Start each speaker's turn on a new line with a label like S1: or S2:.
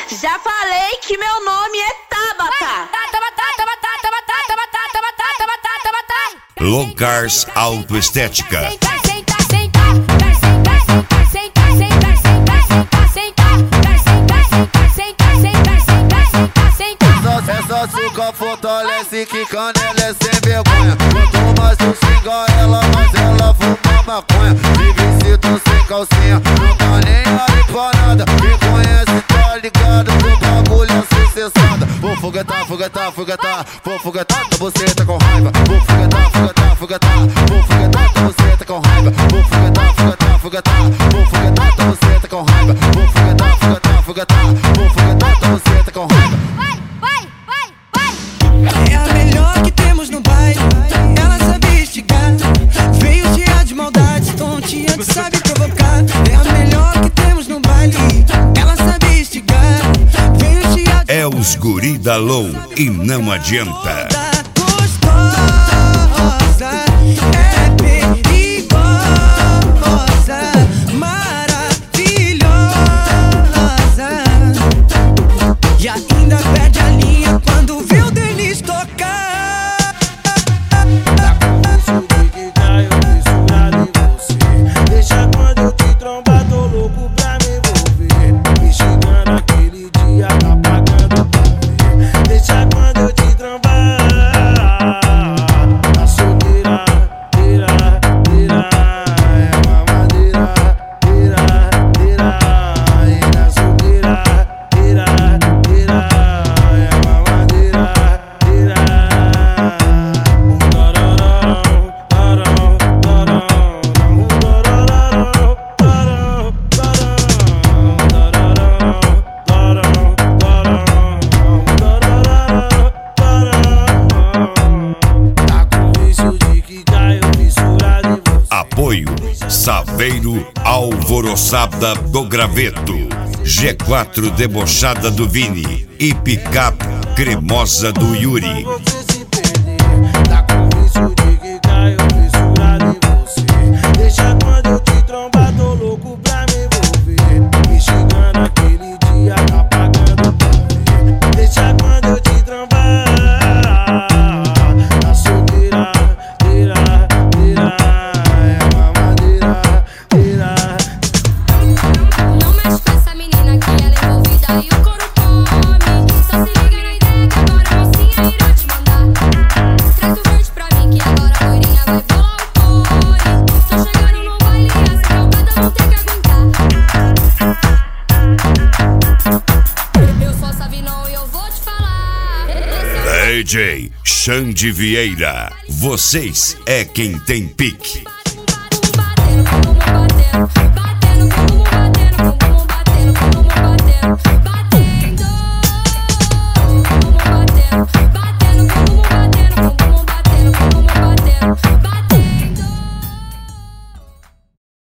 S1: Já falei que meu nome é Tabata.
S2: Locars Autoestética.
S3: Essa açúcar fortalece que canela é sem vergonha. Quanto mais tu xinga ela, mais ela fuma maconha. Vive cito sem calcinha, não tá nem aí pra nada. Me conhece, tá ligado, o bagulho é sucessada. Vou foguetar, foguetar, foguetar. Vou foguetar, tua buceta com raiva. Vou foguetar, foguetar, foguetar. Vou foguetar, tua buceta com raiva. Vou foguetar, foguetar, foguetar. Vou foguetar, tua buceta com raiva. Vou foguetar, foguetar, foguetar. Vou foguetar, tua buceta com raiva.
S4: É a melhor que temos no baile. Ela sabe esticar, veio cheia de maldades, tontinha que sabe provocar. É a melhor que temos no baile. Ela sabe esticar, veio cheia de...
S2: É os guri da Low e não adianta.
S4: Gostosa, é perigosa, maravilhosa. E ainda perde a linha quando vê o Denis tocar.
S5: Deixa quando eu te trombar, tô louco pra me envolver. Me xingando aquele dia, tá pagando pra ver. Deixa quando eu te trombar. A solteira, tira, tira. É mamadeira, tira, tira. E na solteira, tira, tira. É mamadeira, tira.
S2: Apoio Saveiro Alvoroçada do Graveto, G4 Debochada do Vini e Picape Cremosa do Yuri.
S5: Você se perder, tá com vício de que caiu fissurado em você. Deixa quando eu te trombar, tô louco pra me envolver. Me xingando aquele dia, tá pagando pra ver. Deixa quando eu te trombar. A solteira, tira, tira. É mamadeira, tira.
S6: Não mexe com essa menina que ela é envolvida e o couro come. Só se liga na ideia que agora a mocinha irá te mandar. Traz o verde pra mim que agora a loirinha vai bolar o core. Tô chegando no baile e as calcadas vão ter que aguentar. Eu sou Savinão e eu vou te falar.
S2: DJ Xande Vieira, vocês é quem tem pique.
S6: Batendo, batendo, batendo.